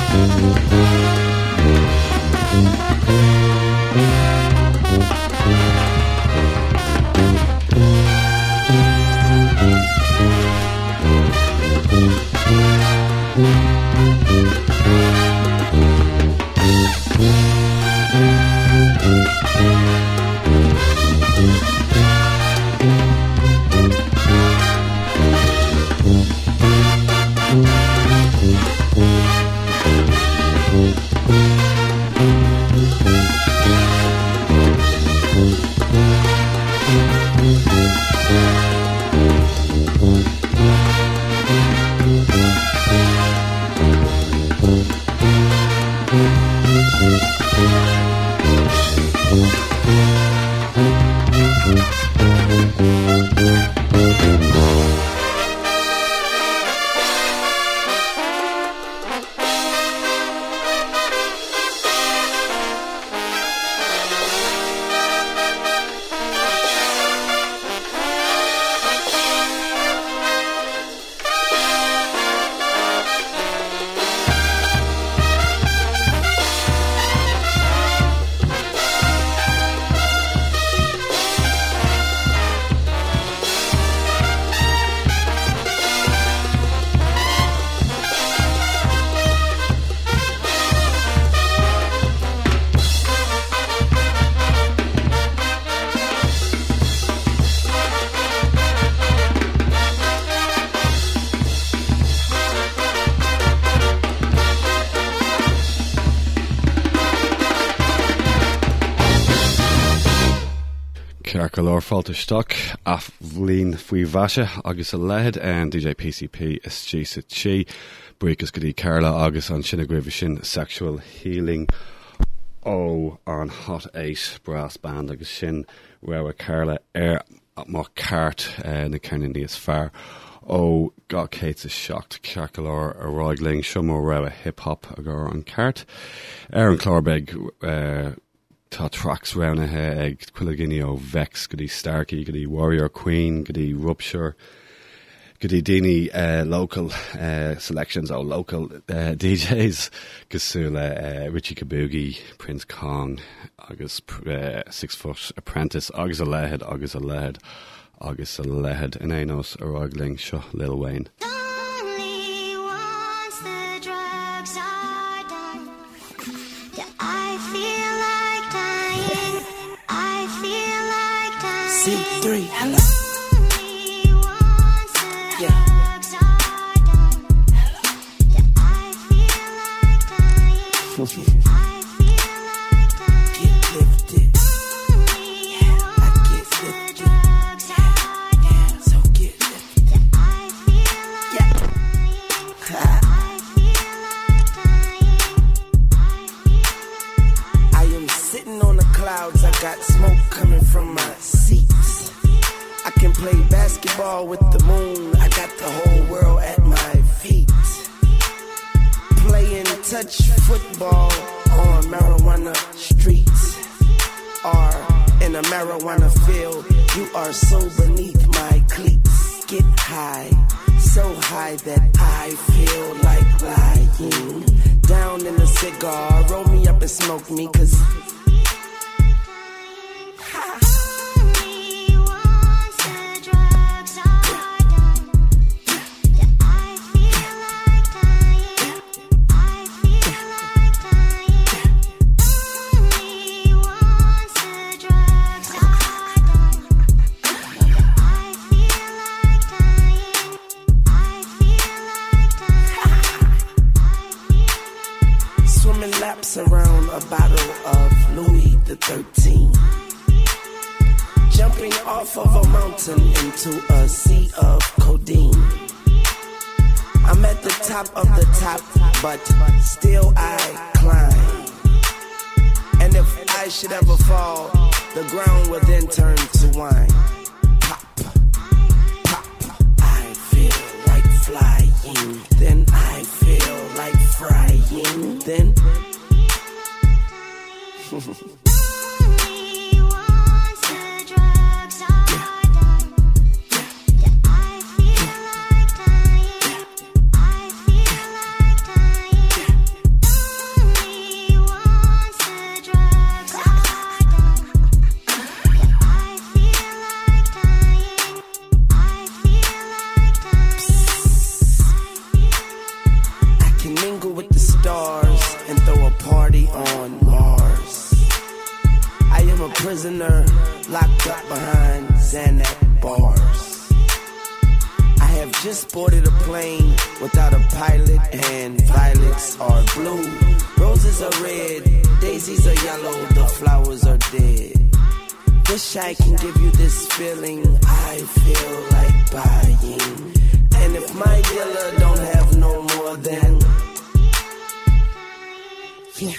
Cearcalór Falterstock Aflín Fui Vasha agus a lehead and DJ PCP is Gisa Chi Breakus Gadi Carla agus on Shinagrivishin Sexual Healing on Hot 8 Brass Band agus Shin Rawa Carla Mo Cart na Kennedy is far got Kate's is shocked Cearcalór a Roigling Shumo Rawa Hip Hop agar on Cart Aaron Clorbeg tá tracks round ag Quilligini ó Vex go dtí Starkey go dtí Warrior Queen go dtí Rupture go dtí daoine local selections ó local DJs gosúla Richie Kabugi Prince Kong agus 6 Foot Apprentice agus a lehead in énos a Roigling seo Lil Wayne. C3, hello. Get lifted. I get lifted. So get lifted. I am sitting on the clouds. I got smoke coming from my seats. I can play basketball with the moon. I got the whole world at my feet. Playing touch football on marijuana streets or in a marijuana field. You are so beneath my cleats. Get high, so high that I feel like lying down in a cigar. Roll me up and smoke me, cause around a bottle of Louis XIII, jumping off of a mountain into a sea of codeine. I'm at the top of the top, but still I climb. And if I should ever fall, the ground will then turn to wine. Pop, pop, I feel like flying, then I feel like frying, then mingle with the stars and throw a party on Mars. I am a prisoner locked up behind Xanax bars. I have just boarded a plane without a pilot, and violets are blue, roses are red, daisies are yellow, the flowers are dead. Wish I can give you this feeling I feel like buying. And if my dealer don't have no more, then yeah.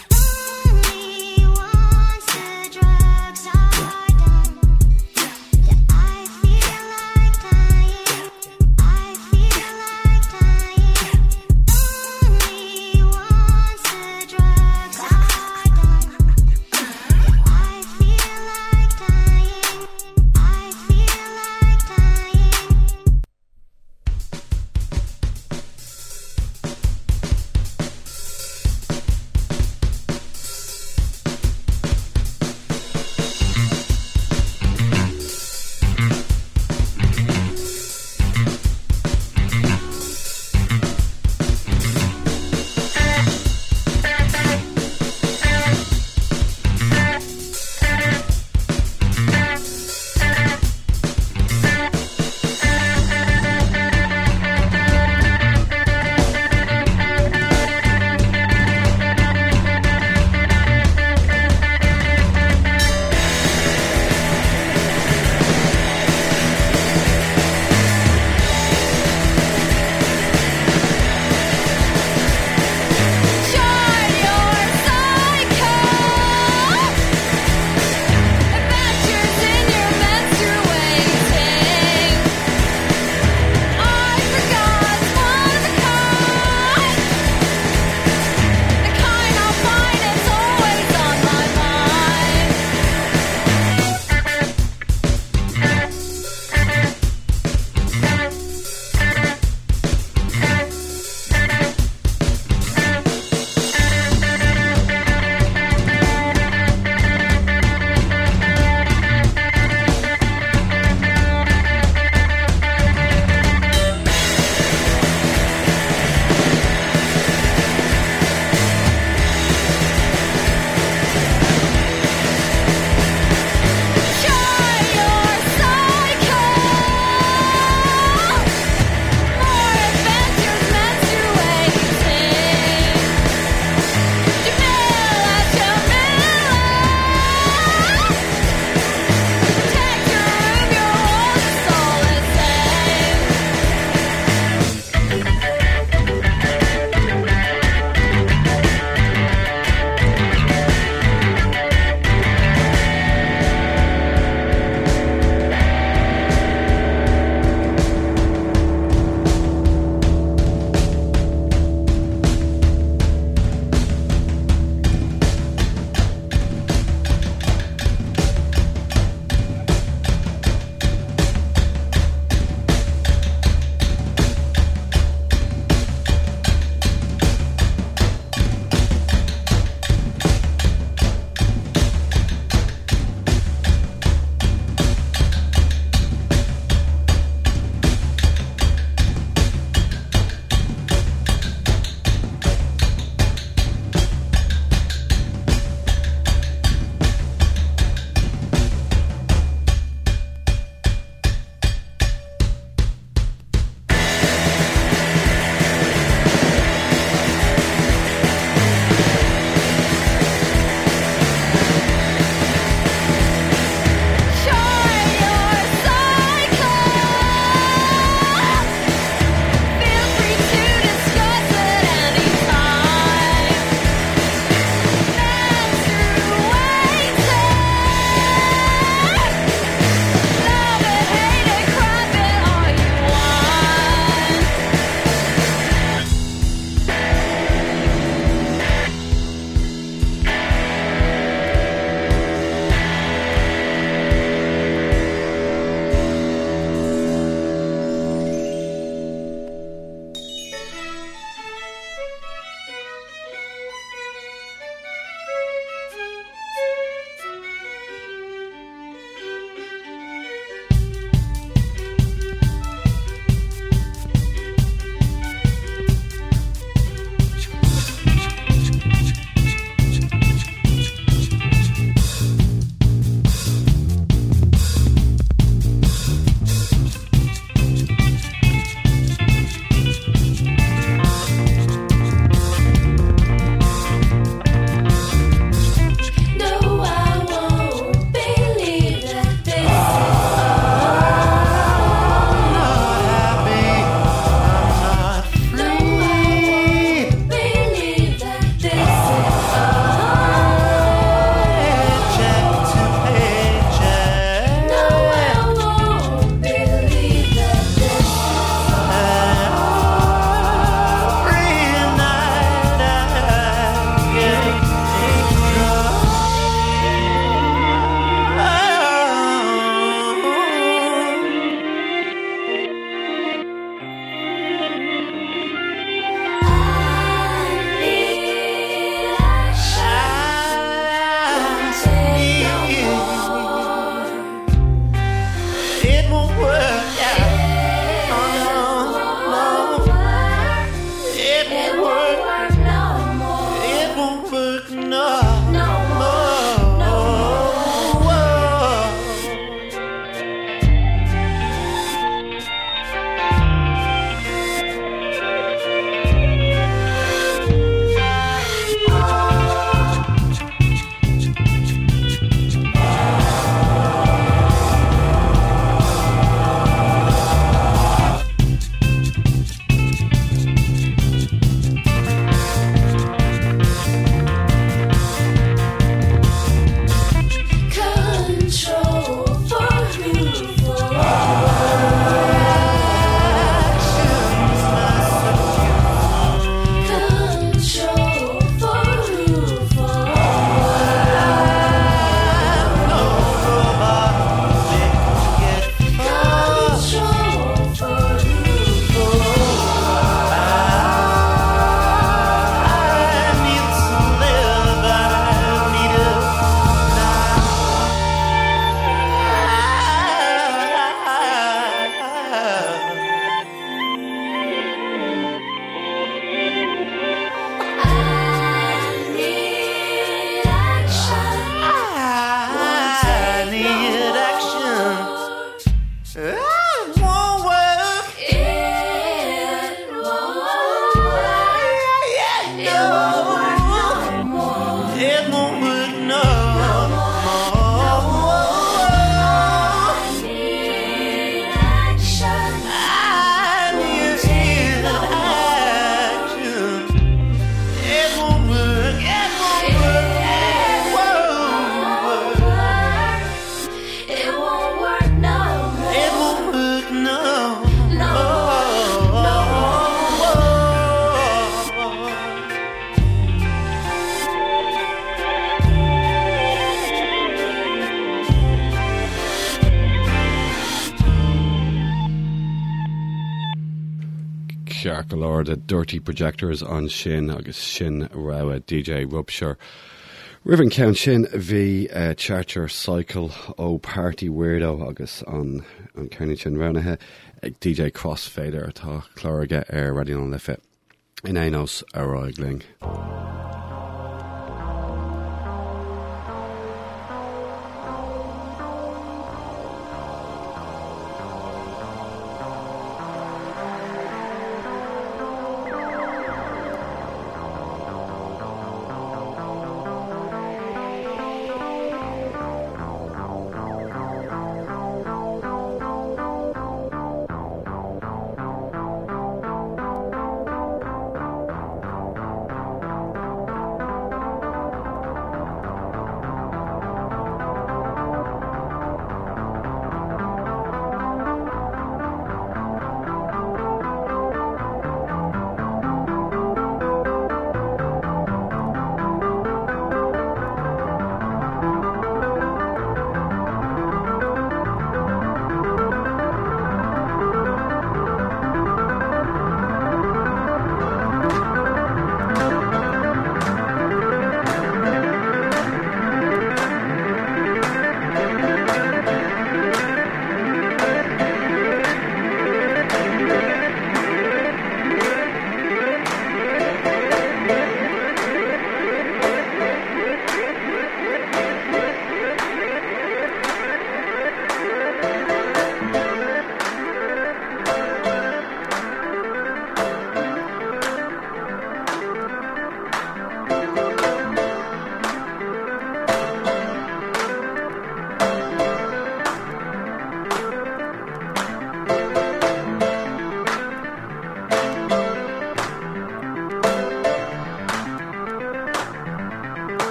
Park Galore, the Dirty Projectors on Shin, agus Shin Rawa, DJ Rupture. Riven Count Shin V Charger Cycle O Party Weirdo agus on Kearney Shin Rownathe DJ Crossfader tá chlóraige radio an lifa in Ainos a roigling.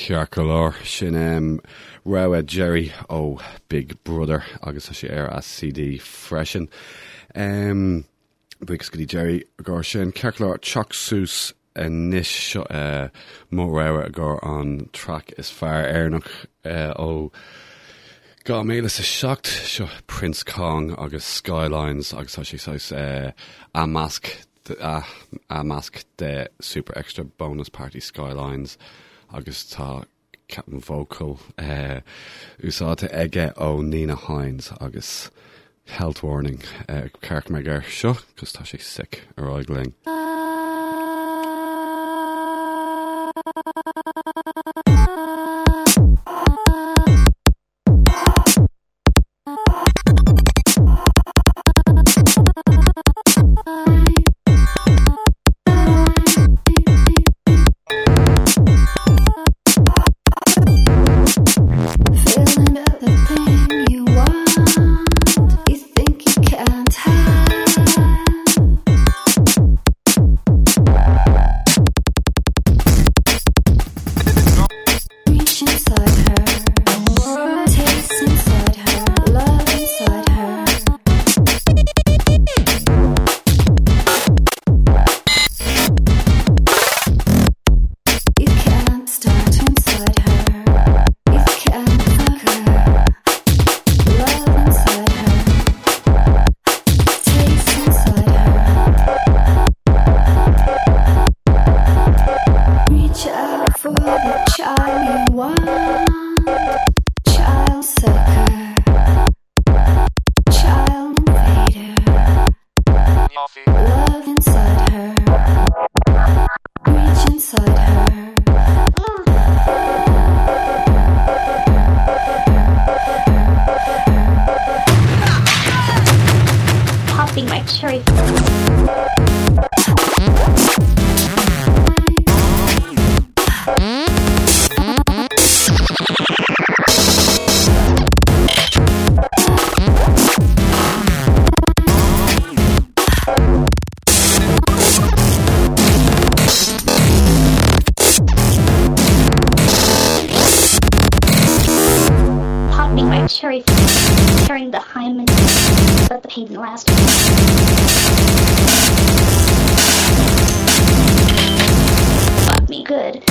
cearcolór sin Rawa Jerry ó Big Brother agus sé as CD freisin. Buchas go dtí Jerry gur sin cearcolór teach sús níos mó raibh gur an track is fearr airnach ó gá méle sa seacht seo Prince Kong agus Skylines agus tá sé a mask de super extra bonus party Skylines agus tá Captain Vocal úsáte aige ó Nina Hines agus health warning cearc me gur seo cos tá sé sick ar áigling. Carrying the hymen, but the pain didn't last. Fuck me good.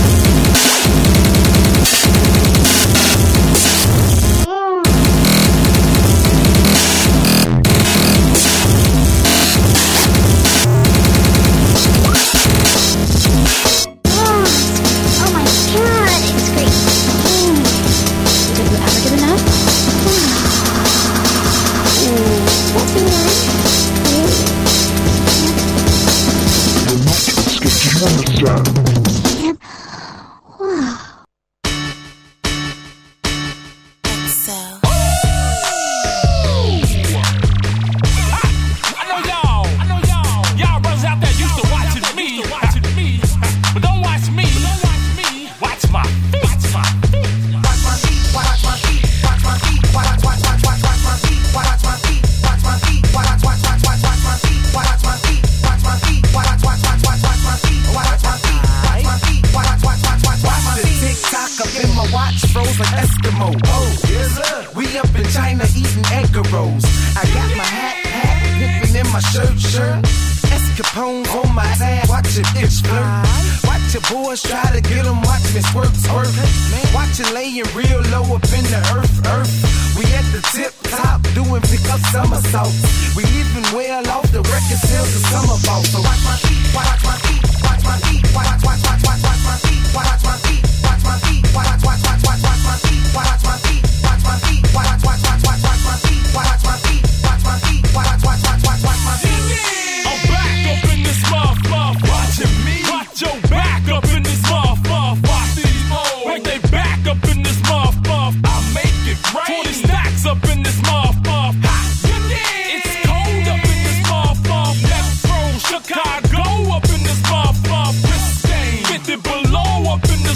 Oh my god, it's great. Did you ever get enough? Chicago up in this motherfucker. Pristine. 50 below up in this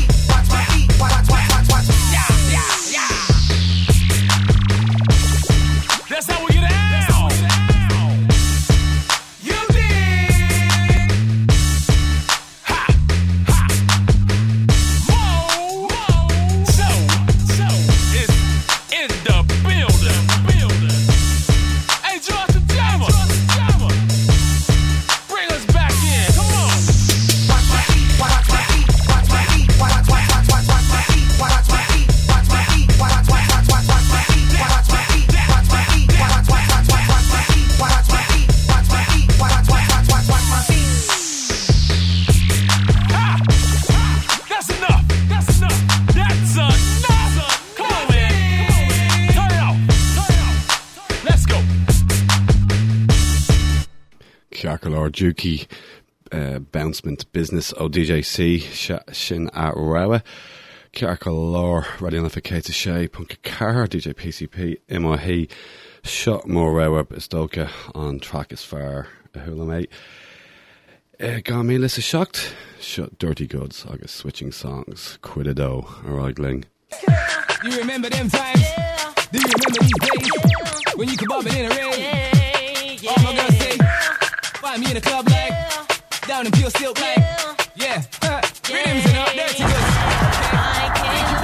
That's how we get out. You did. Ha, ha. Whoa, whoa. So, it's in the building. Hey, George the Jammer. Bring us back in. Come on. Watch my feet, watch my feet, watch my feet, watch my feet, watch my feet, watch my feet, watch my feet, watch my feet, watch my feet, watch my feet, watch my feet, watch my feet, watch my feet, watch my feet, watch my feet. That's enough. That's enough. Come on, man. Turn it off. Let's go. Cearcalar Juki Bouncement Business O DJC Shin at Rawa Cearcalar Radionificated Shay Punka Car DJ PCP MIH Shot More Rawa Stoka on track as far Hula mate. Got me list shocked. Shut Dirty Goods, August switching songs. Quidido, alright, Gling. You remember them times? Do you remember these days? When you could bob it in a rave? All my girls say, find me in a club like, down in pure silk like, yeah, rhythms and all dirty goods. I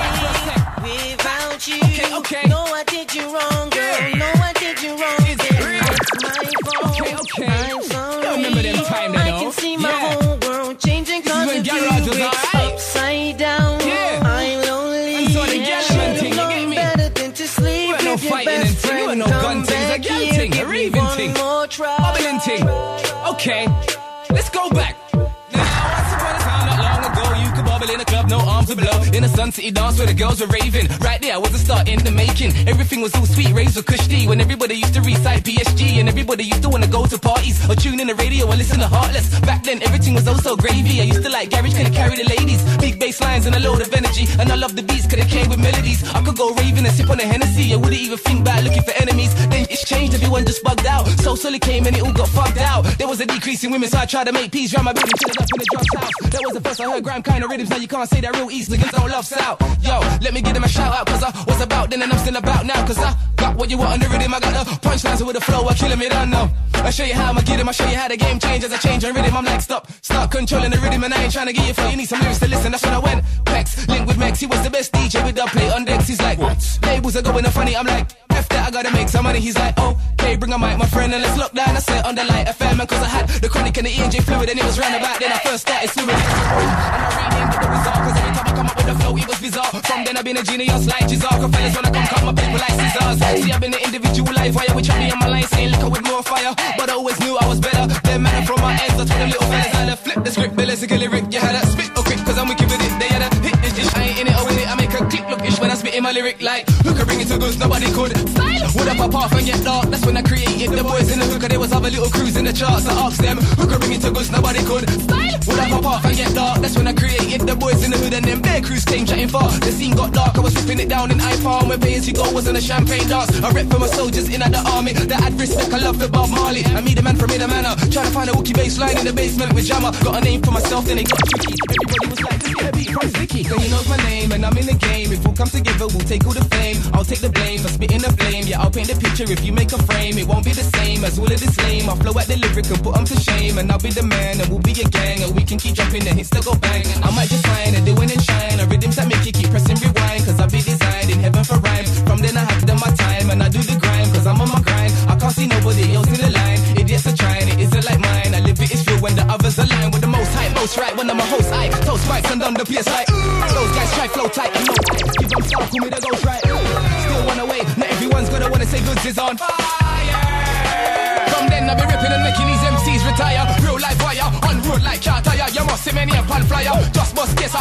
can't live without you. Okay. No, I did you wrong, girl. No, I did you wrong. It's real. It's my fault. Okay. I'm sorry. You remember them time, I though? can see my Yeah. whole world changing This is cause when of Garage you. was It's alright. upside down. Yeah. I'm lonely. And so the gal Should've man thing, you known get me? better than to sleep You ain't no with your fighting and best thing, you friend. ain't no gun Come thing, it's a back gal here, thing, a give me raving one thing. more try. Bubbling thing. Okay, let's go back. Now, once upon a time, not long ago, you could bubble in a club, no arms to blow. In a Sun City dance where the girls were raving. Right there was a start in the making. Everything was all sweet, raised with cushy. When everybody used to recite PSG and everybody used to want to go to parties or tune in the radio and listen to Heartless. Back then, everything was oh so gravy. I used to like garage, couldn't carry the ladies. Big bass lines and a load of energy. And I love the beats, cause they came with melodies. I could go raving and sip on a Hennessy. I wouldn't even think about looking for enemies. Then it's changed, everyone just bugged out. So Sully came and it all got fucked out. There was a decrease in women, so I tried to make peace. Round my building, chilled up in the drug's house. That was the first I heard grime kind of rhythms. Now you can't say that real East niggas don't love South. Yo, let me give them a shout out, cause I was about then and I'm still about now. Cause I got what you want on the rhythm. I got the punchlines with the flow, I killing me, don't know. I show you how I'ma get him, I show you how the game changes. I change on rhythm, I'm like stop controlling the rhythm. And I ain't trying to get you flow, you need some lyrics to listen. That's when I went Pex, link with Mex, he was the best DJ with the play on decks. He's like, what? Labels are going funny, I'm like, F that, I gotta make some money. He's like, okay, bring a mic, my friend, and let's lock down. I said on the light FM, and cause I had the chronic and the ENJ fluid, and it was roundabout. Then I first started slewing. And I renamed it the result, cause every time I come up with a flow, it was bizarre. From then I've been a genius like Giselle. Fellas wanna come cut my paper like scissors. See, I've been an individual life wire, which I be on my line saying liquor with more fire. But I always knew I was better. Them man from my ends, I told them little fellas I had to flip the script, but let's get a lyric. You had to spit or quick, cause I'm wicked with it. They had a hit and dish. I ain't in it or with it. I make a click look ish when I spit in my lyric like, look, I bring it to goods, nobody could. Style, would I pop off and get dark? That's when I created the boys in the hook, there was other little crews in the charts. I asked them, who could bring it to goods, nobody could. Style, would I pop off and get dark? That's when I created the boys in the hood, and them bare crews came chatting far. The scene got dark, I was ripping it down in iPhone. When pay as you go was on a champagne dance. I rep for my soldiers in the army that had respect, I love the Bob Marley. I meet a man from Inner Manor, trying to find a Wookie bass line in the basement with Jammer. Got a name for myself, then they got tricky. Everybody was like, just get a beat from Sticky. So he knows my name and I'm in the game. If we'll come together, we'll take all the fame. I'll take the blame for spitting the flame. Yeah, I'll paint the picture if you make a frame. It won't be the same as all of this lame. I'll flow at the lyric and put them to shame. And I'll be the man and we'll be a gang. And we can keep dropping the hits that go bang. I might just sign and doing and shine. A rhythms that make you keep pressing rewind. Cause I'll be designed in heaven for rhymes. From then I have done my time and I do the grind. Cause I'm on my grind. I can't see nobody else in the line. Idiots are trying, it isn't like mine. I live it, it's real when the others align. With the most hype, most right. When I'm a host, I toast mics and on the PS like those guys try flow tight and no ice. Give them style, call me the ghost right. Still one away, not everyone's gonna wanna say goods is on fire. From then I've been ripping and making these MCs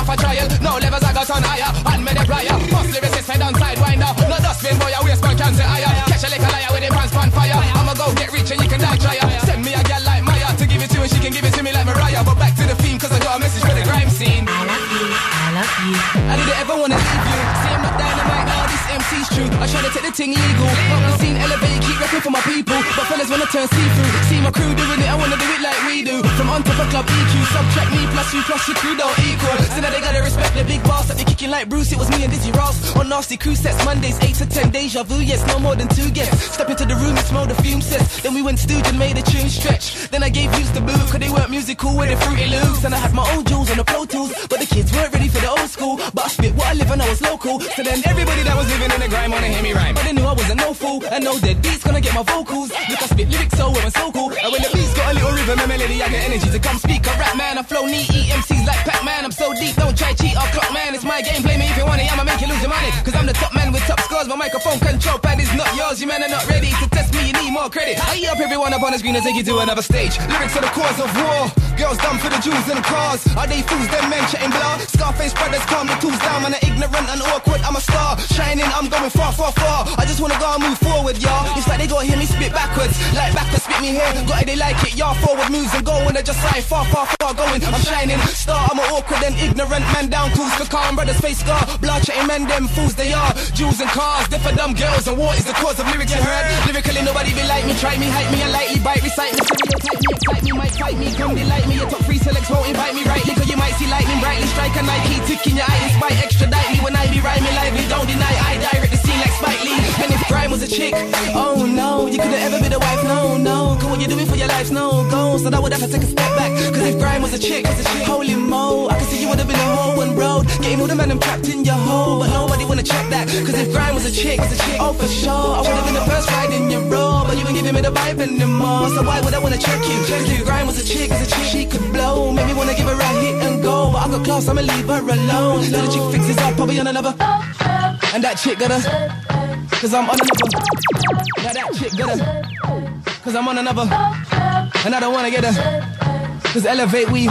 off a trial. No levels I got on higher, and me the prior. Must lyricist head on sidewinder. No dustbin boy, I waste my cancer higher. Catch a little liar with the pants on fire. I'ma go get rich and you can die try. Send me a gal like Maya to give it to her, she can give it to me like Mariah. But back to the theme, cause I got a message for the grime scene. I love you, I love you. I didn't ever wanna leave you. See, I'm not dynamite, now this MC's true. I try to take the thing legal. But the scene elevate, keep rapping for my people. But fellas wanna turn see-through. See my crew doing it, I wanna do it like we do. From on top of club EQ, subtract me plus you plus your crew don't equal. So now they gotta respect the big boss that be kicking like Bruce. It was me and Dizzy Ross on nasty crew sets. Mondays 8 to 10, deja vu, yes, no more than 2 guests. Step into the room and smell the fume sets. Then we went stooge and made a tune stretch. Then I gave views the boot, cause they weren't musical with the Fruity Loops. And I had my own jewels on the Pro Tools, but the kids weren't ready for the old school. But I spit what I live and I was local. So then everybody that was living in the grime wanna hear me rhyme. But they knew I wasn't no fool, and no dead beats gonna get my vocals. Look, I spit lyrics so I'm so cool. And when the beats got a little rhythm and melody, I get energy to come speak. I rap man, I flow neat, eat MCs like Pac-Man. I'm so deep, don't try cheat or clock man. It's my game, play me if you want it, I'ma make you lose your money. Cause I'm the top man with top scores, my microphone control pad is not yours. You men are not ready to test me, you need more credit. I eat up everyone up on the screen and take you to another stage. Lyrics are the cause of war, girls dumb for the jewels and cars. Are they fools, them men chatting blah? Scarface brothers calm the tools down, man, I'm ignorant and awkward, I'm a star. Shining, I'm going far, far, far. I just wanna go and move forward, y'all. It's like they gotta hear me spit backwards, like backwards spit me here. Got it, they like it, y'all forward moves and go when they're just like far, far, far going. I'm shining, star, I'm an awkward and ignorant man down tools for calm brothers face scar. Blood chatting men, them fools they are. Jewels and cars, they're for dumb girls and what is the cause of lyrics you heard? Lyrically nobody be like me, try me, hype me, and lightly bite, recite me, stereotype me, excite me, might fight me, come delight me. Your top 3 selects won't invite me rightly, cause you might see lightning brightly strike a Nike tick in your eye, despite extradite me when I be rhyming lively. Don't deny, I direct the scene like Spike Lee. And if grime was a chick, oh no, you couldn't ever be the wife, no, no. Cause what you doing for your life's no go, so that would have to take a step back. Cause if grime was a chick, holy mo, I can see you would have been a whole one road, getting all the men and trapped in your hole. But nobody wanna check that, cause if grime was a chick, oh for sure, I would have been the first ride in your row. But you ain't giving me the vibe anymore, so why would I wanna check you? Cause if grime was a chick, she could blow, maybe wanna give her a hit and go. But I got close, I'ma leave her alone. So the chick fixes up, I'll be on another. And that chick got her, cause I'm on another. Now that chick got her, cause I'm on another. And I don't wanna get her, cause elevate we,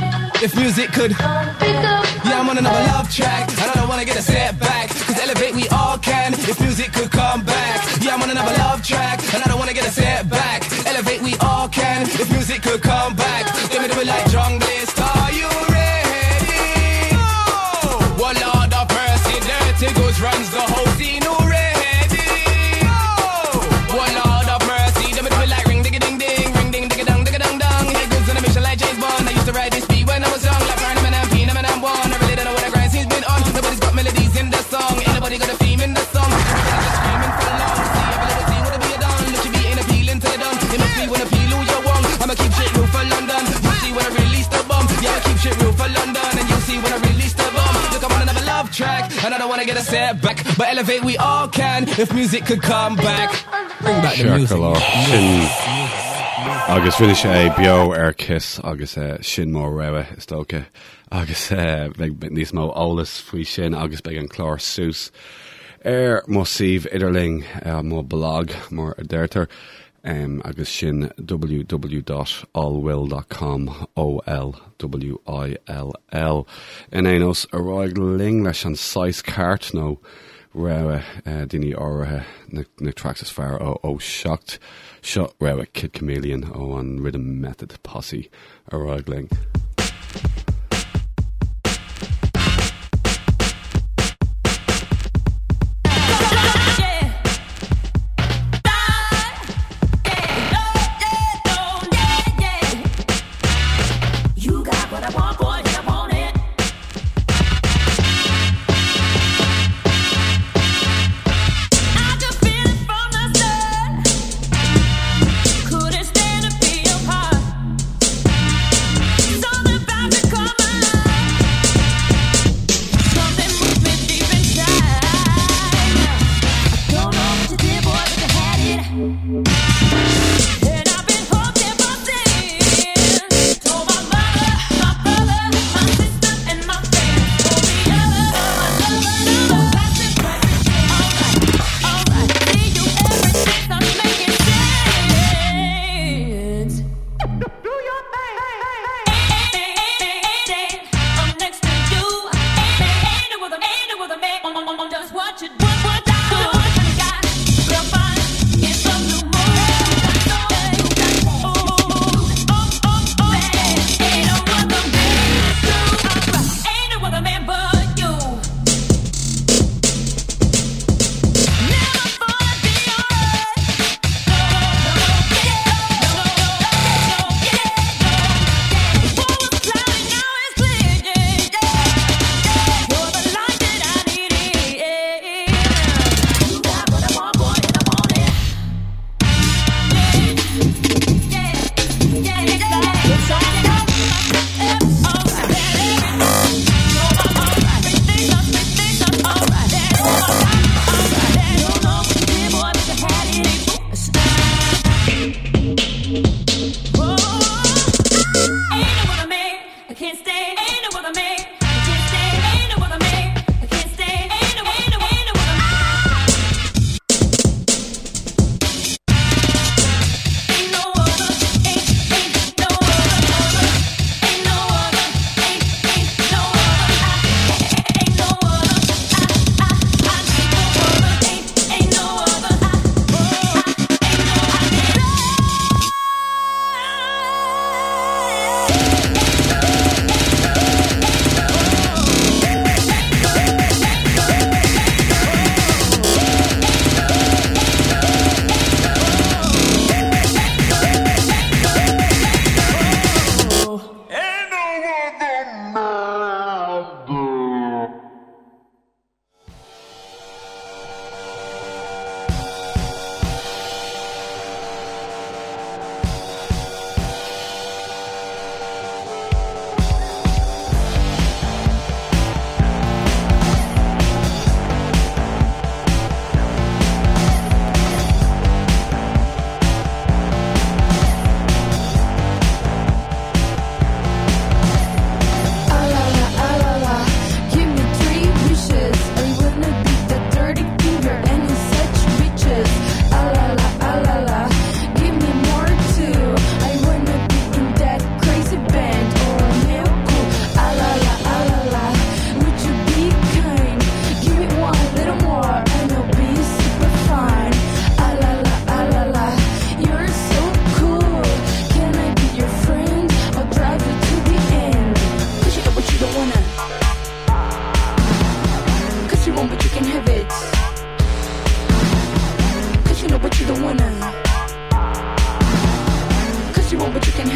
if music could. Yeah, I'm on another love track, and I don't wanna get a setback, cause elevate we all can, if music could come back. Yeah, I'm on another love track, and I don't wanna get a setback. Elevate we all can, if music could come back. Let me do it like Drunk List, are you ready? Oh! Well, Lord of mercy, dirty goes runs the whole scene already. Oh! Well, Lord of mercy, let me do it like ring digga ding ding, ring ding digga dong digga dong dong. Here goes on a mission like James Bond. I used to ride this beat when I was young, like Barnum and Ampine, and one. I really don't know what the grind scene's been on. Nobody's got melodies in the song, ain't nobody got a theme in the song. Everybody's just screaming for long. See every little scene would be a done. Look, you be ain't appealing to the done. It must be when appeal who you want. I'ma keep shit real for London. You see when I release the bomb. Yeah, I keep shit real for London, and you see when I release the bomb. Look, I'm on another love track, and I don't wanna get a setback, but elevate we all can, if music could come back. Bring back the music. Agus rinne sé bio kiss agus sin mór raibh is tócha agus níos mó ólas faoi sin agus beag an chlár sús má sih idirling má blog mór a deirtar agus sin www.allwill.com OLWILL in éos a roiig ling leis an 6 cart nó raibh daoine áirithe na tracks is fearr ó Shocked seo raibh Kid Chameleon ó an Rhythm Method posse a roiig ling. Couldn't stand to be apart.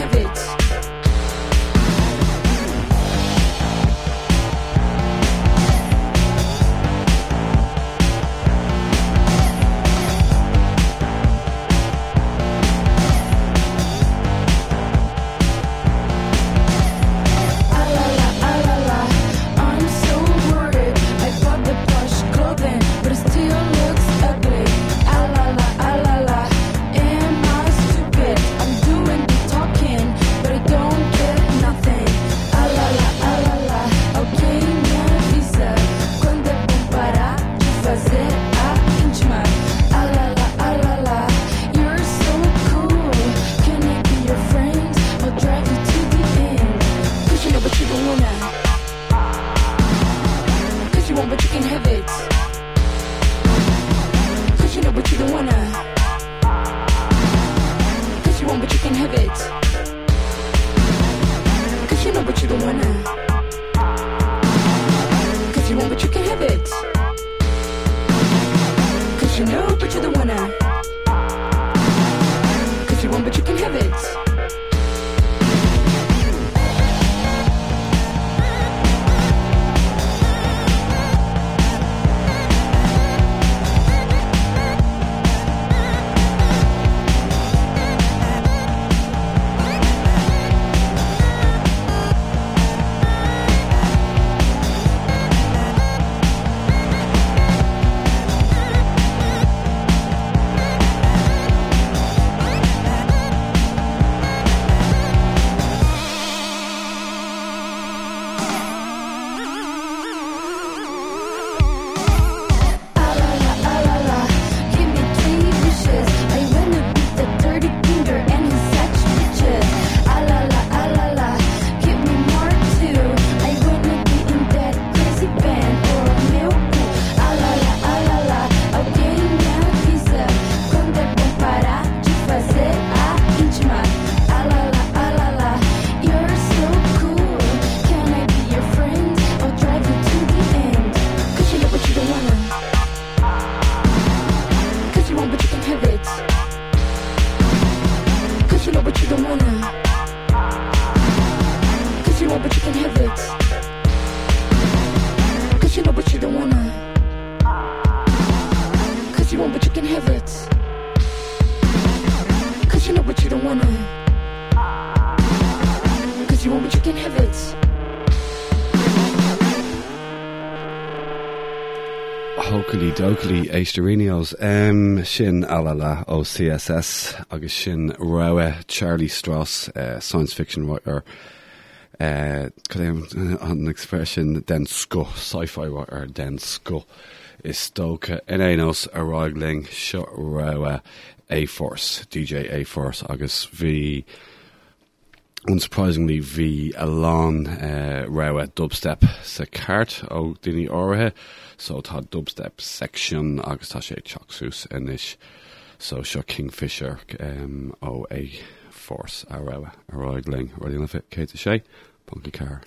have it. Dokely Eisterinos Shin Alala O CSS agus Shin Rowe Charlie Strauss science fiction writer an expression den sco sci-fi writer den sco is stoka in Enos a Roigling Sho Rowe A-Force DJ A-Force agus V unsurprisingly V Alon Rowe dubstep sa cart o dini orhe so tá dubstep section agus tá sé chocsús inis so seo Kingfisher ó A-Force a Rowe a Roigling ruí na fit cé sé punky car.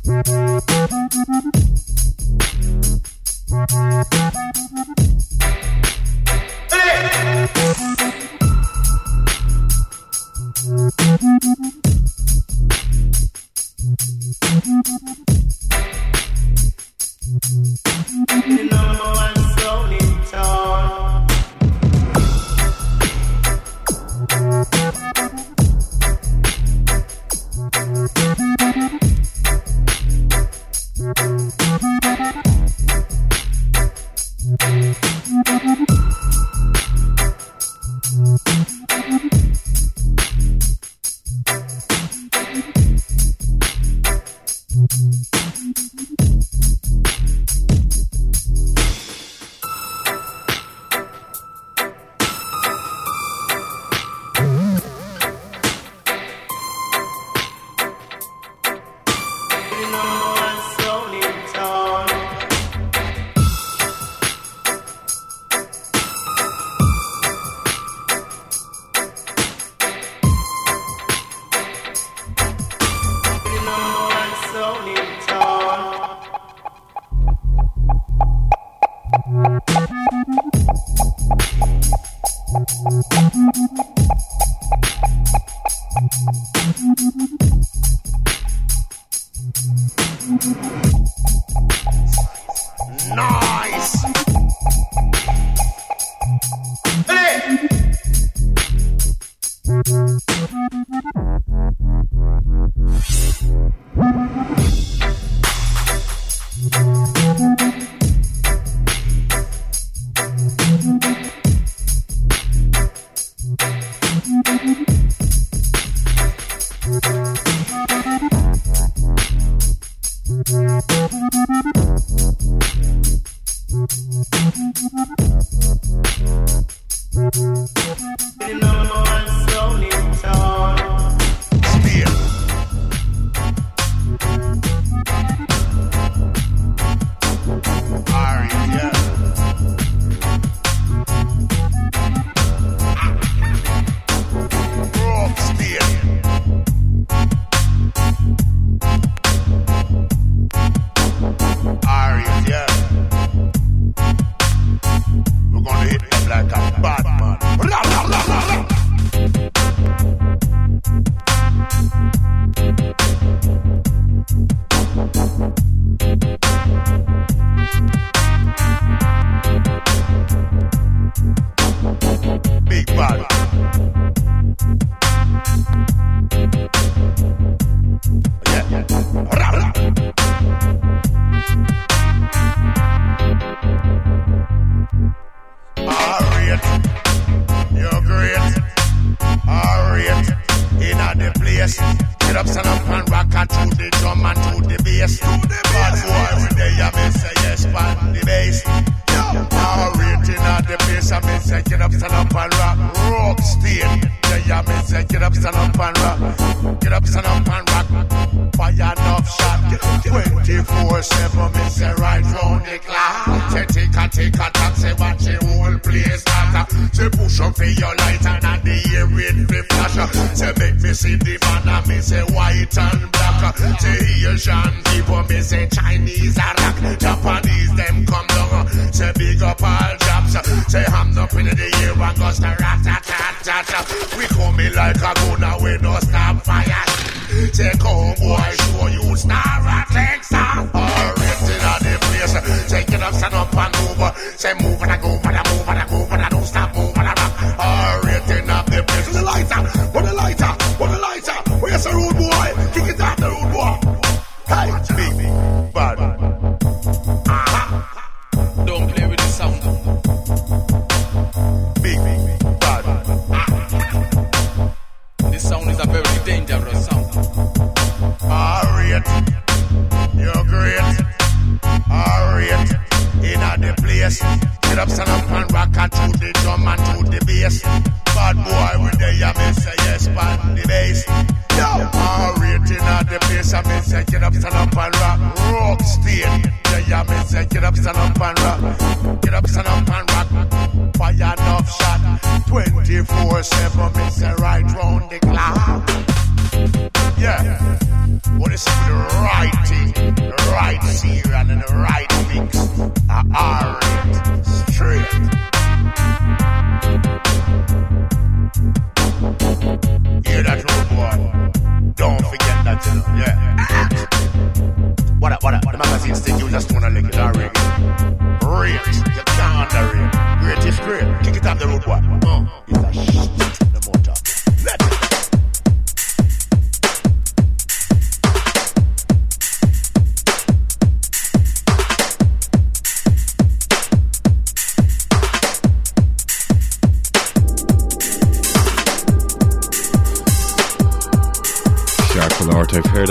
Yeah, what is the right thing?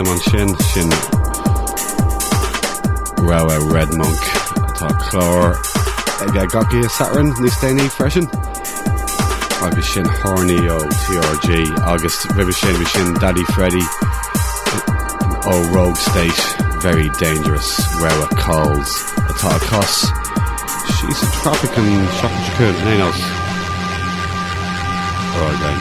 man sin Rawa Red Monk tá chlár ag gaki a Saturn ní staine freshen agus sin Horny ó TRG agus river sin Daddy Freddy ó Rogue State very dangerous Rawa calls atá cos she's a tropic and chocolate nails alright then.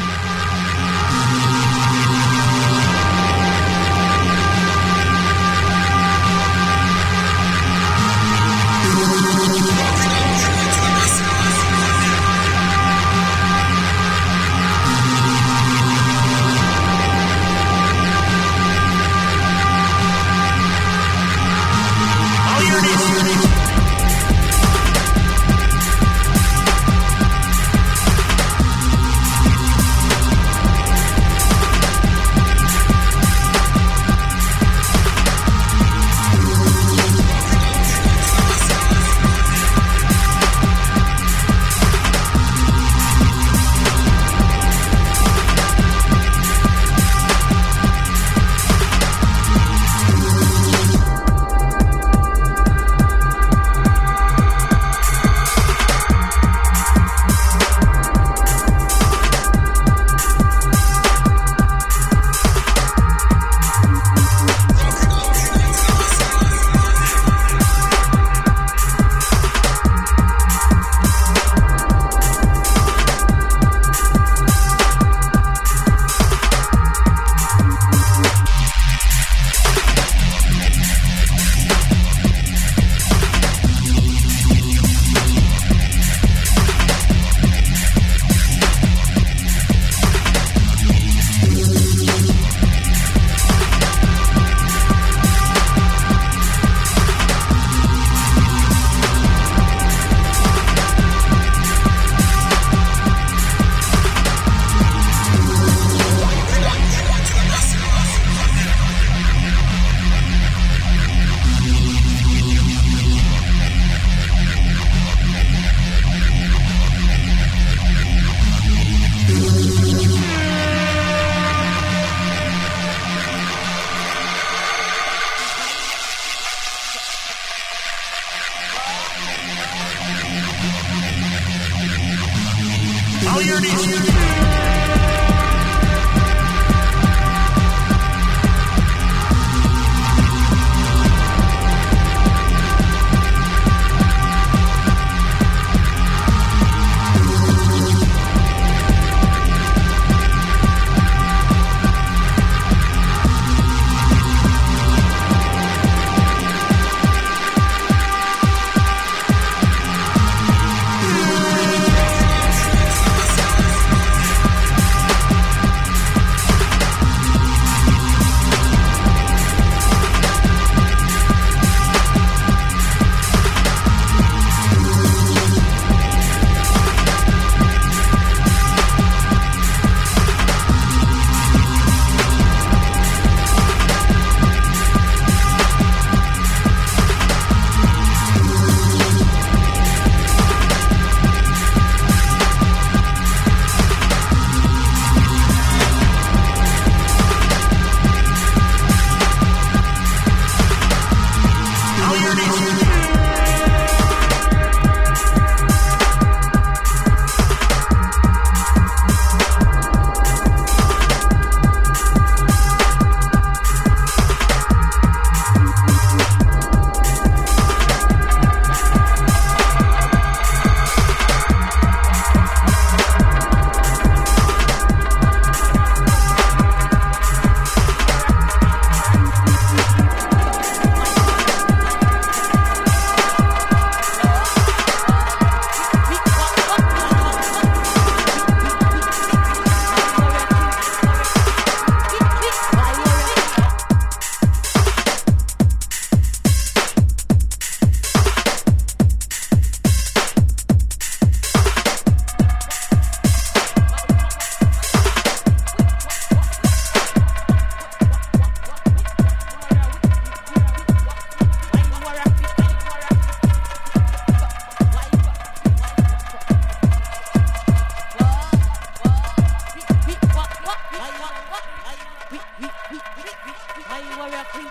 warrior queen?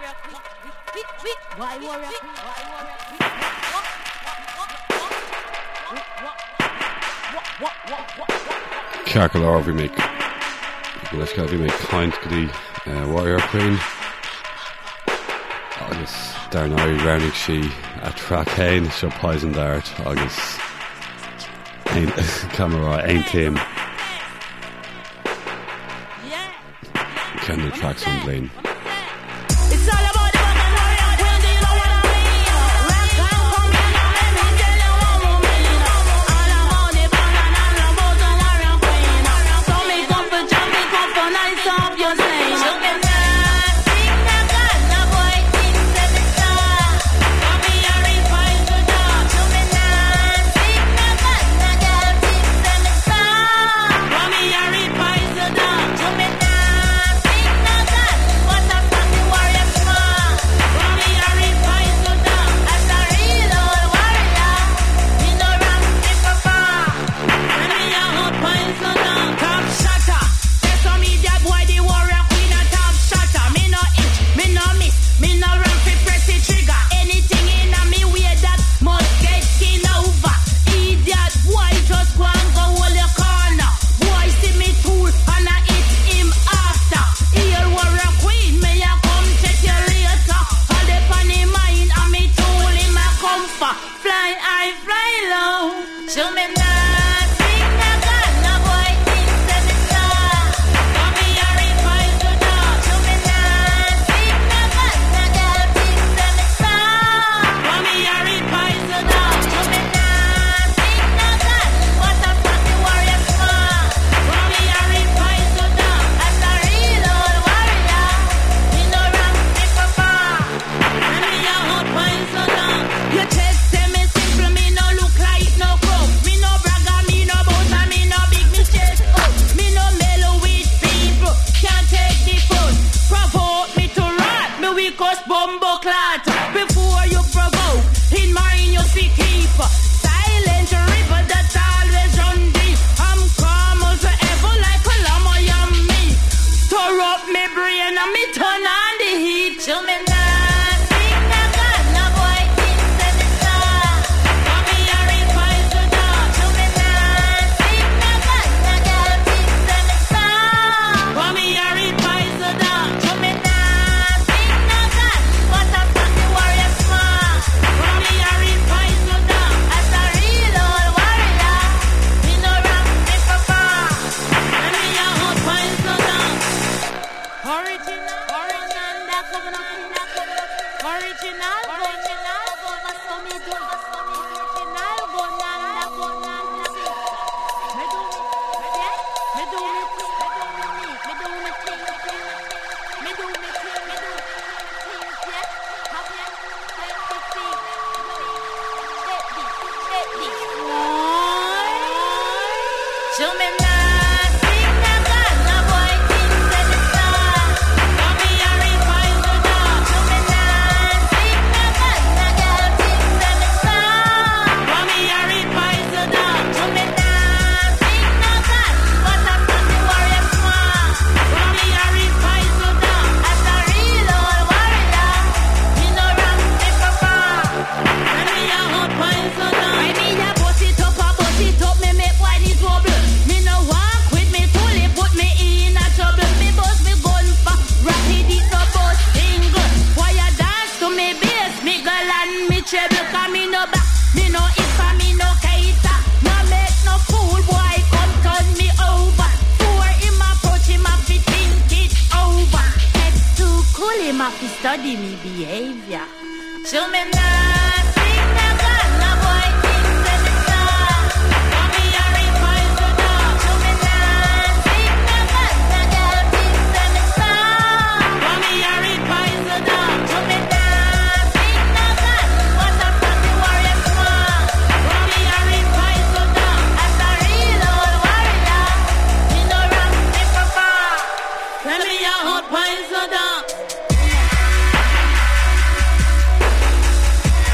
Why warrior queen? Carcalar bhí mé leis bhí mé caint go dtí Warrior Queen agus darnáir rounnig si a trachéin seo Poison Dart agus camera ein team Kenny tracks on Blaine. It's all about the fucking warrior queen, do you know what I mean? Rap come from me, let me tell you what I mean. All about the banana, all about the warrior queen. So me come for jam, me come for nice up your name. Look at that, sing that gun, the boy sing seven star. Come me a revive the dog. Look at that, sing that gun, the girl sing seven star. Come me a revive the dog. Look at that. Study me behavior. Show me nothing, never, no boy, things that the star. Come me a revive the dog. Show me nothing, never, no girl, things that the star. Come me a revive the dog. Show me nothing, never, what a fucking warrior smart. Come me a revive the dog. As a real old warrior, me no run, me papa. Let me a hot pies the dog.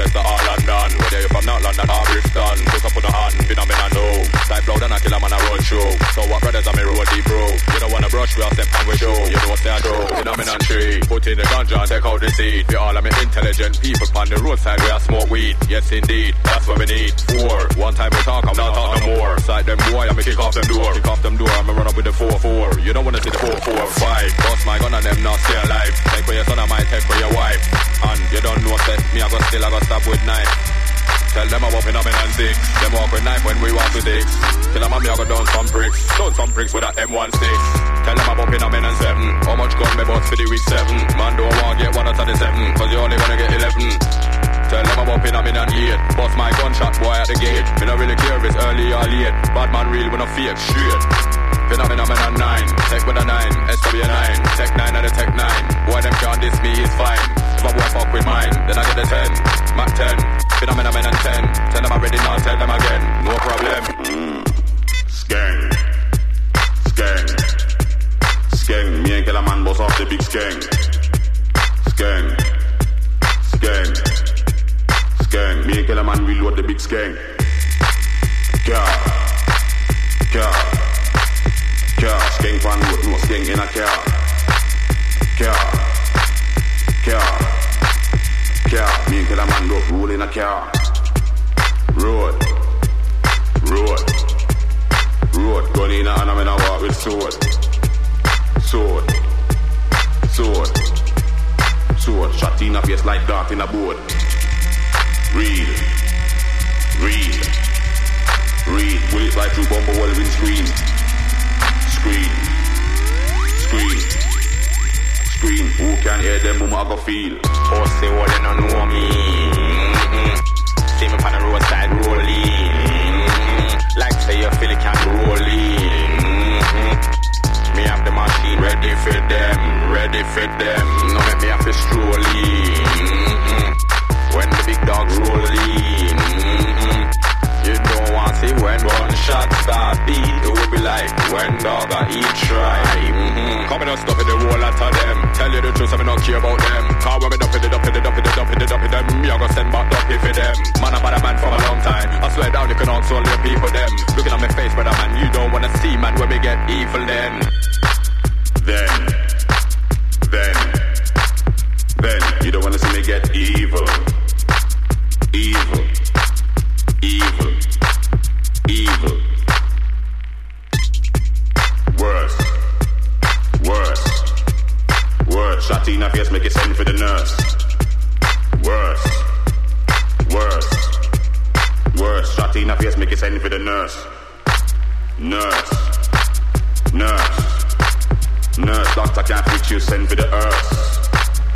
west to all London. Whether you from North London or Brixton, put up on the hand, phenomenal no. Type loud and I kill a man a run show. So what brothers on me road deep bro. You don't wanna brush, we all step and we show. You know what's that show, phenomenon tree. Put in the ganja and take out the seed. We all are me intelligent people on the roadside where I smoke weed. Yes indeed, that's what we need. 4, one time we talk, I'm not talk no more. Side them boy, I'ma kick off them door. Kick off them door, I'ma run up with the 4-4. You don't wanna see the 4-4-5. Bust my gun and them not stay alive. Take for your son, I might take for your wife. And you don't know say, me I go still, I go stop with knife. Tell them I'm up in a and 6. Them walk with knife when we walk with 6. Tell them I'm me I go down some bricks. Down some bricks with a M16. Tell them I'm up in a and 7. How much gun me bought for the week 7? Man don't want get 1 out of the 7. Cause you only gonna get 11. Tell them I'm up in a and 8. Bust my gunshot boy at the gate. Me not really care if it's early or late. Bad man real when I fake straight. Phenomenon 9, tech with a 9, SW9, tech 9 and a tech 9. Boy them can't diss me, it's fine. If a boy fuck with mine, then I get the 10. Mac 10, phenomenon 10. Tell them I'm ready now, tell them again, no problem. Skeng, skeng, skeng. Me and Killer Man boss off the big skeng. Skeng, skeng, skeng. Me and Killer Man reload the big skeng. Car, car. Car, skeng fan road, no skeng in a car. Car, car, car. Me and Killer Man love roll in a car. Road, road, road. Gun in a hand and I walk with sword. Sword, sword, sword. Shot in a face like dart in a board. Real, real, real. Bullets like through bumper wall windscreen. Screen, screen, screen. Who can hear them? Boom, I go feel. Oh, say what they don't know me. See me on the roadside rolling. Like say you feel it can rolling. Me have the machine ready for them, ready for them. No make me have to strolling. When the big dogs rolling. You don't want to see when one shot start beat. It will be like when dog I eat try. Coming up stuff in the wall out of them. Tell you the truth, I not care about them. Cause when me dump it, them. Me I go send back dumpy for them. Man I'm bad man for a long time. I swear down you can ask all your people them. Looking at my face brother man, you don't wanna see man when we get evil then. Then you don't wanna see me get evil. Evil. Evil, evil. Worse, worse, worse. Shot in a face, make it send for the nurse. Worse, worse, worse. Shot in a face, make it send for the nurse. Nurse, nurse, nurse. Doctor can't fix you, send for the earth.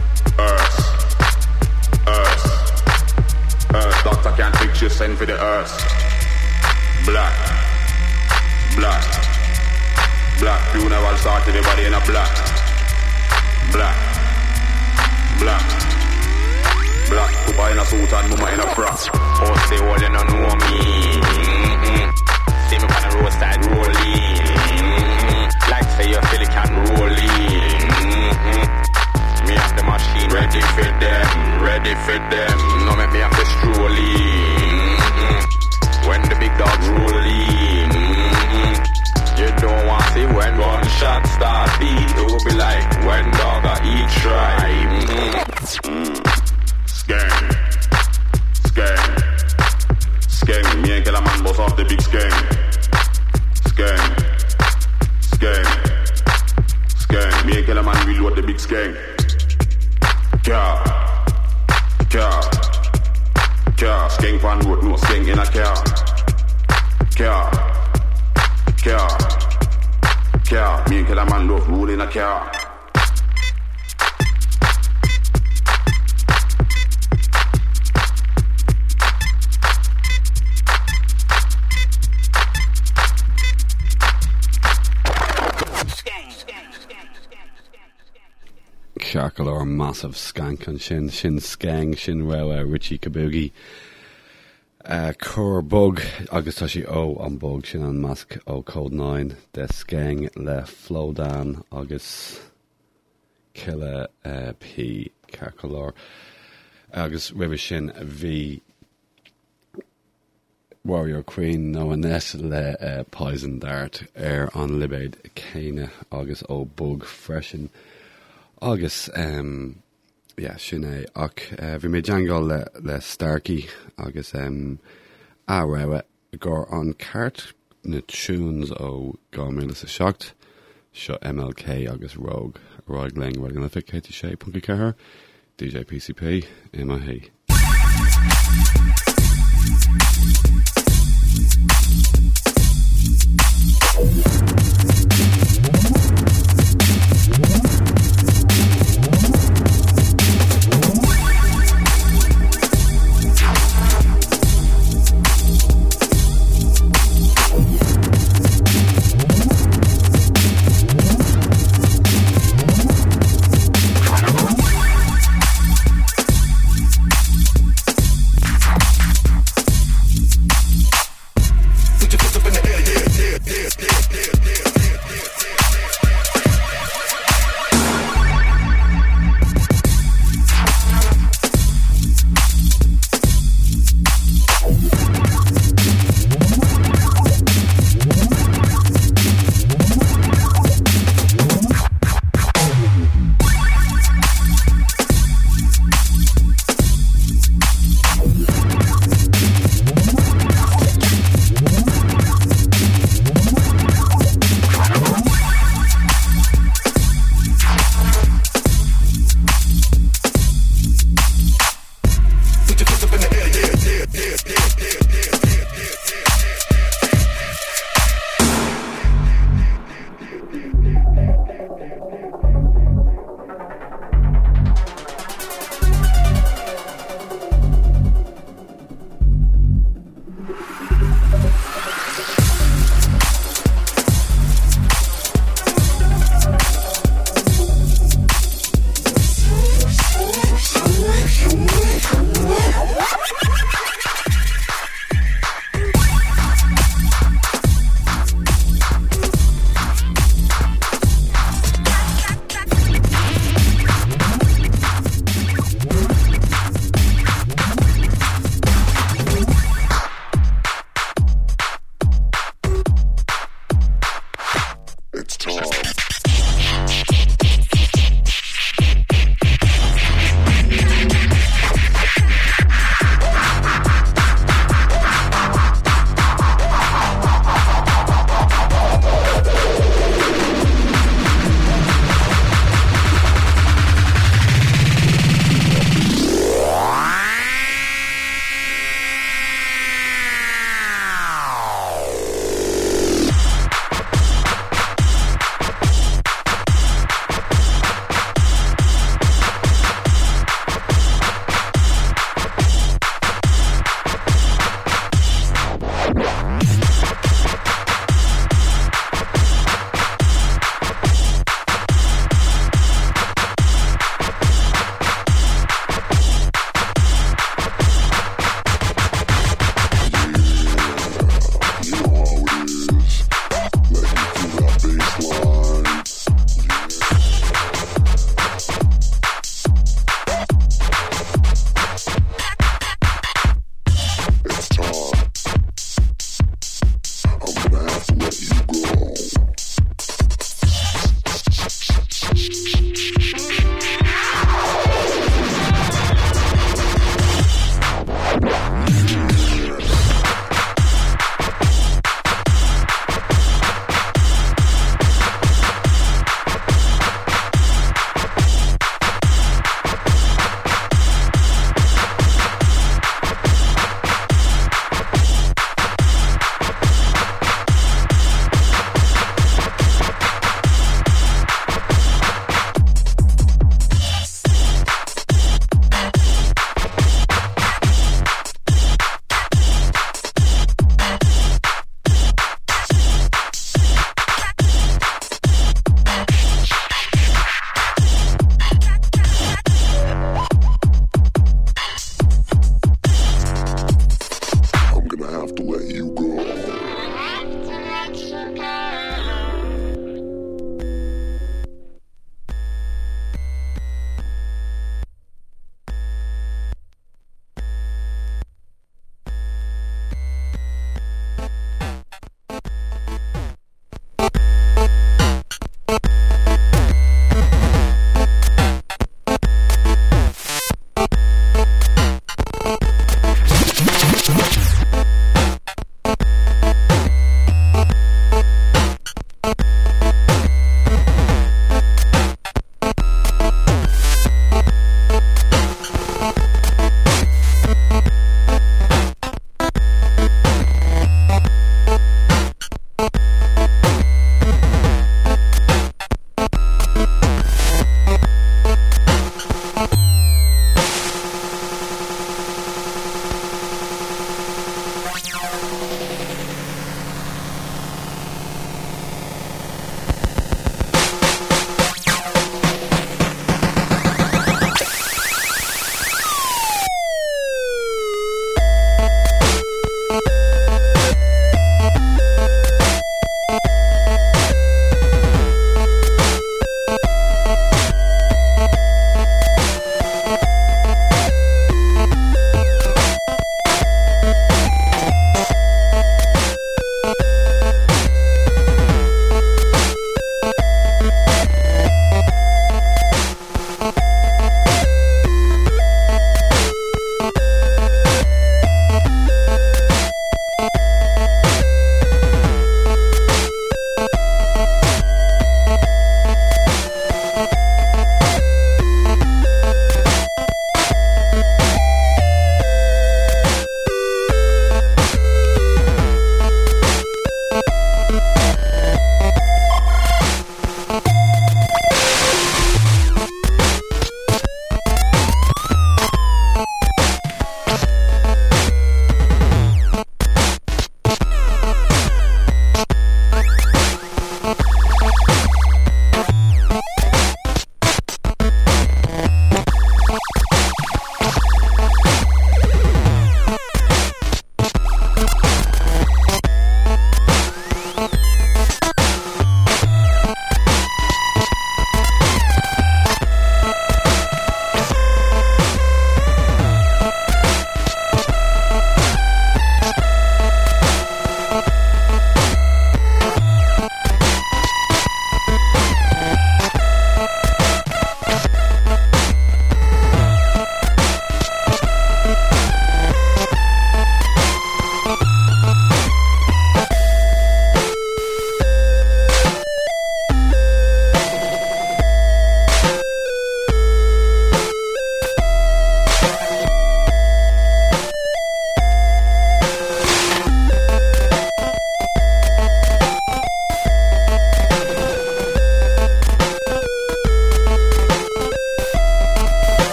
Earth. Doctor can't fix you, send for the earth. Black, black, black. Funeral start, everybody in a black. Black, black, black. Papa in a suit and mama in a frock. Oh, say all you don't know me. See me on the roadside rolling. Like say you feel it can rolling. Me have the machine ready for them, ready for them. No make me have to strolling. When the big dogs rolling. You don't want to see when one shot start beat. It will be like when dog I eat try. Skeng, skeng, skeng. Me and Killer Man boss off the big skeng. Skeng, skeng, skeng. Me and Killer Man reload the big skeng. Car, car, car. Skeng fan road, no skeng in a car. Car, car, car. Me and Killer Man love roll in a car. Sharkle or massive skank on shin skang shin rawa Richie Kabugi Cur bug agus tá sí ó an bug sin an mask ó code 9 de skang le Flowdan agus kille P Carcolor agus rih sin bhí Warrior Queen nó anes le Poison Dart ar an libéid céine agus ó bug freisin agus sin é ach bhí mé deangáil le Starkey agus áhfuile gur an ceart na tunes ó 2007 seo MLK agus Rogue Roig Ling bhil gan lifa Katie sé punca cethir DJ PCP I mai hí.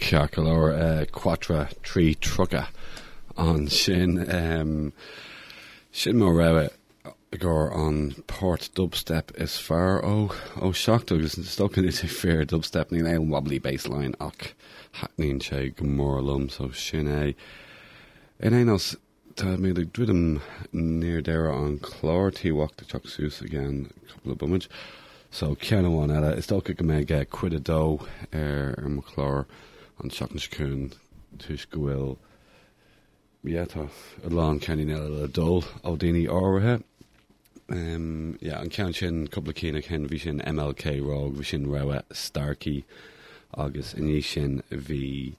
Cearcolor Quattro Tree Trucka on Shin Shin Morewa Gore on Port Dubstep is far shocked agus stuck in it fair dubstep ní a wobbly bassline ach hackning che gomorlum so Shin in einos tá mé ag dridum near there on Clorty walk the Chuck Seuss again a couple of bummage so ceanna one ela is stock go me get quid a dough McClure on Chucknishcoon tuis gohfuil tá a lán ceanní a dul ó daoine áirithe an cean sin couple of cína cén bhí sin MLK Rogue bhí sin Rawa Starkey agus iní sin bhí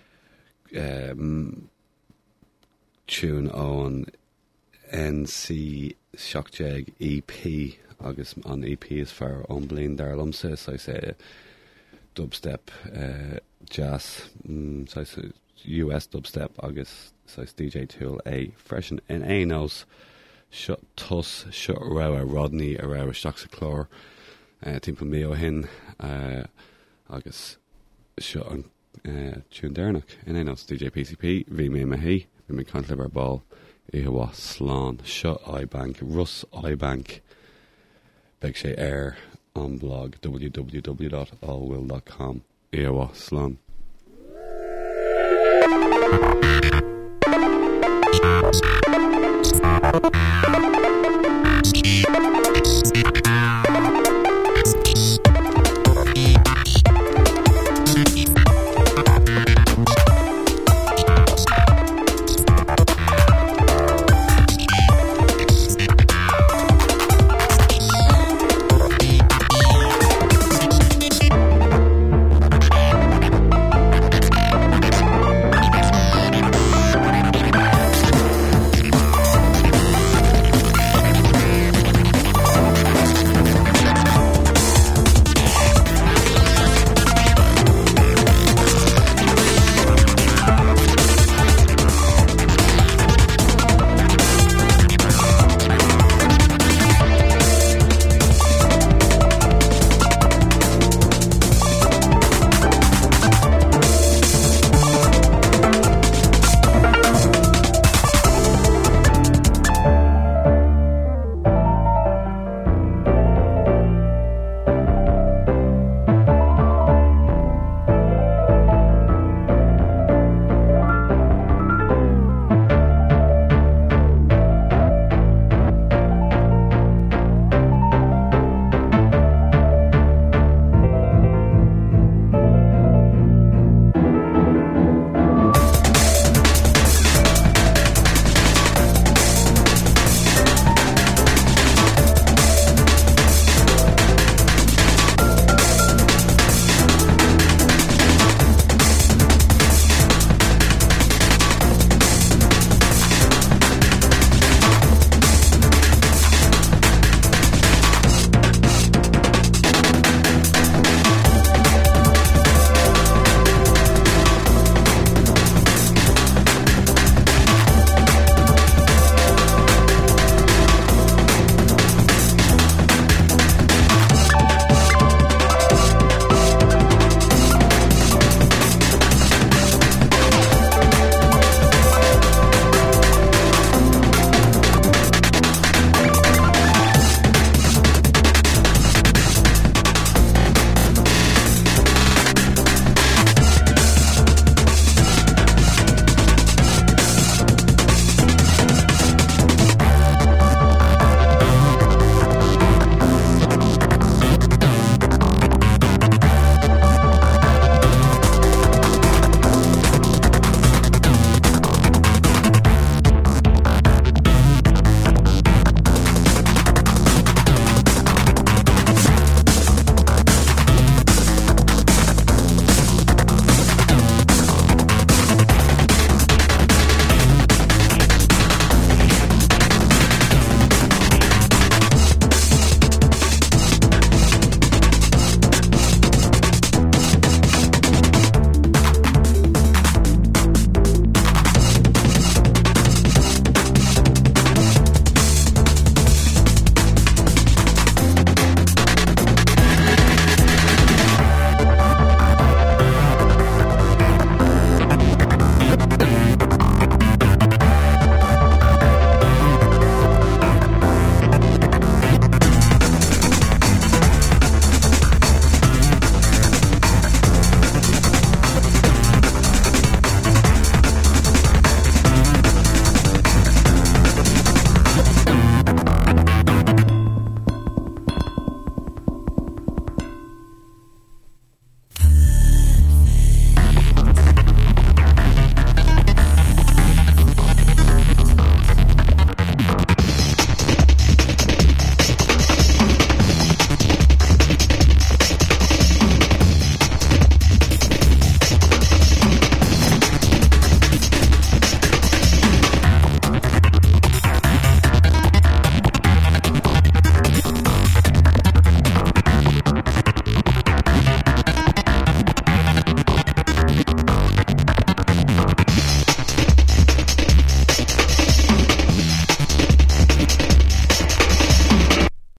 tune on NC Shockjag EP agus an EP is far on Blaine Darlumse so I say dubstep jazz so I say US dubstep agus so it's DJ Tool a fresh in Anos shut Tuss shut Rawa Rodney a Rawa Shocksa Clor timp me o hin agus shut on tune Dernock in Anos DJ PCP V me mahi vi me can't live our ball Ihawa Slán Shut iBank Russ iBank Beg sé air on blog www.allwill.com Ihawa Slán